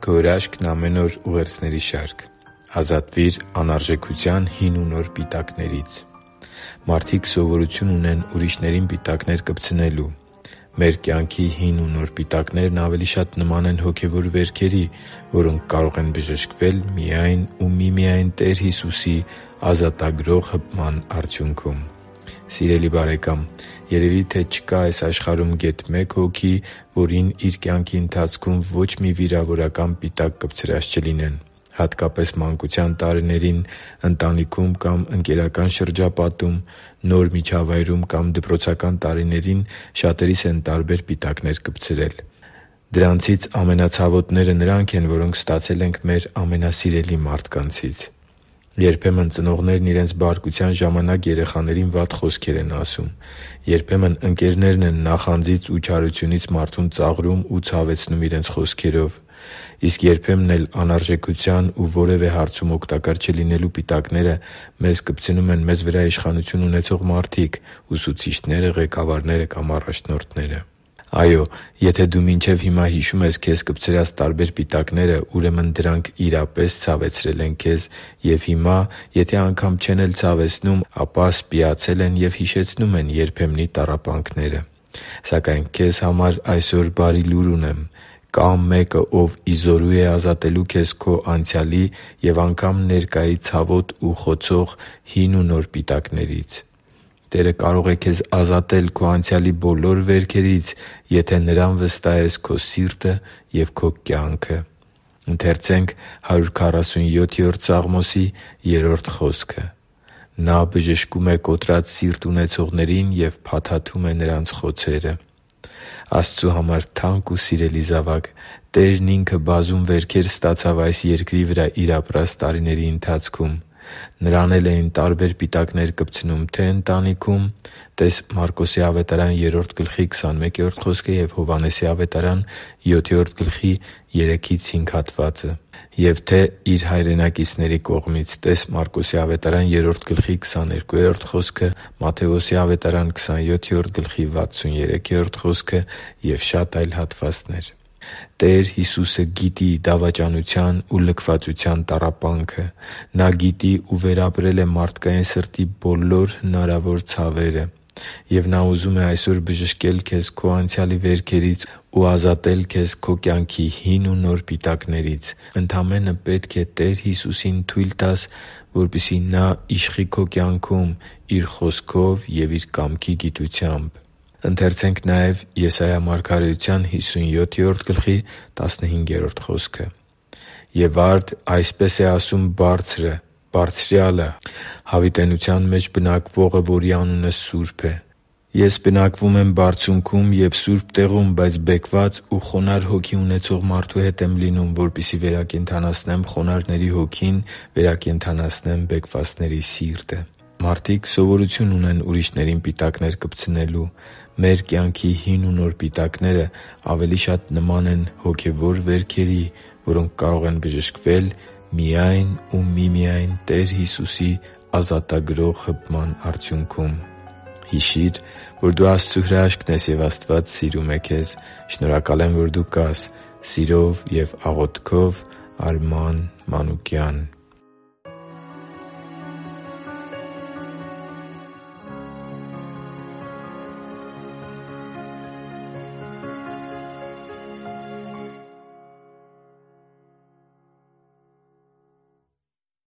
Քո հրաշքն ամեն օր ուղերձների շարք։ Ազատվի՛ր անարժեքության հին ու նոր պիտակներից։ Մարդիկ սովորություն ունեն ուրիշներին պիտակներ կպցնելու։ Մեր կյանքի հին ու նոր պիտակներն ավելի շատ նման են հոգևոր վերքերի, որոնք կարող են բժշկվել միայն ու միմիայն Տեր Հիսուսի ազատագրող հպման արդյունքում։ Սիրելի՛ բարեկամ, երևի թե չկա այս աշխարհում գեթ մեկ հոգի, որին իր կյանքի ընթացքում ոչ մի վիրավորական պիտակ կպցրած չլինեն։ Հատկապես մանկության տարիներին, ընտանիքում կամ ընկերական շրջապատում, նոր միջավայրում կամ դպրոցական տարիներին շատերիս են տարբեր պիտակներ կպցրել։ Դրանցից ամենացավոտները նրանք են, որոնք ստացել ենք մեր ամենասիրելի մարդկանցից։ Երբեմն ծնողներն իրենց բարկության ժամանակ երեխաներին վատ խոսքեր են ասում։ Երբեմն ընկերներն են նախանձից ու չարությունից մարդուն ծաղրում ու ցավեցնում իրենց խոսքերով։ Իսկ երբեմն էլ անարժեքության ու որևէ հարցում օգտակար չլինելու պիտակները մեզ կպցնում են մեզ վրա իշխանություն ունեցող մարդիկ՝ ուսուցիչները, ղեկավարները կամ առաջնորդները։ Այո, եթե դու մինչև հիմա հիշում ես քեզ կպցրած տարբեր պիտակները, ուրեմն դրանք իրապես ցավեցրել են քեզ, և հիմա, եթե անգամ չեն էլ ցավեցնում, ապա սպիացել են և հիշեցնում են երբեմնի տառապանքները։ Սակայն քեզ համար այսօր բարի լուր ունեմ։ Կա Մեկը, Ով ի զորու է ազատելու քեզ քո անցյալի և անգամ ներկայի ցավոտ ու խոցող հին ու նոր պիտակներից։ Տերը կարող է քեզ ազատել քո անցյալի բոլոր վերքերից, եթե Նրան վստահես քո սիրտը և քո կյանքը։ «Նա բժշկում է կոտրած սիրտ ունեցողներին և փաթաթում է նրանց խոցերը» (Սաղմոս 147․3)։ Աստծու համար թանկ ու սիրելի՛ զավակ, Տերն Ինքը բազում վերքեր ստացավ այս երկրի վրա Իր ապրած տարիների ընթացքում։ Նրան էլ էին տարբեր պիտակներ կպցնում թե՛ ընտանիքում (տե՛ս Մարկոսի ավետարան 3.21 և Հովհաննեսի ավետարան 7.3-5 հատվածը) և թե՛ իր հայրենակիցների կողմից (տե՛ս Մարկոսի ավետարան 3.22, Մատթեոս ավետարան 27.63 և շատ այլ հատվածներ)։ Տեր Հիսուսը գիտի դավաճանության ու լքվածության տառապանքը։ Նա գիտի ու վերապրել է մարդկային սրտի բոլոր հնարավոր ցավերը։ Եվ Նա ուզում է այսօր բժշկել քեզ քո անցյալի վերքերից ու ազատել քեզ քո կյանքի հին ու նոր պիտակներից։ Ընդամենը պետք է Տեր Հիսուսին թույլ տաս, որպեսզի Նա իշխի քո կյանքում Իր Խոսքով և Իր կամքի գիտությամբ։ «Եվ արդ այսպես է ասում Բարձրը, Բարձրյալը, հավիտենության մեջ բնակվողը, որի անունը Սուրբ է. Ես բնակվում եմ բարձունքում և սուրբ տեղում, բայց բեկված ու խոնարհ հոգի ունեցող մարդու հետ եմ լինում, որպեսզի վերակենդանացնեմ խոնարհների հոգին, վերակենդանացնեմ բեկվածների սիրտը» (Եսայիա 7․10-15)։ Մարդիկ սովորություն ունեն ուրիշներին պիտակներ կպցնելու։ Մեր կյանքի հին ու նոր պիտակները ավելի շատ նման են հոգևոր վերքերի, որոնք կարող են բժշկվել միայն ու միմիայն Տեր Հիսուսի ազատագրող հպման արդյունքում։ Հիշի՛ր, որ դու Աստծո հրաշքն ես, և Աստված սիրում է քեզ։ Շնորհակալ եմ, որ դու կա՛ս։ Սիրով և աղոթքով, Արման Մանուկյան։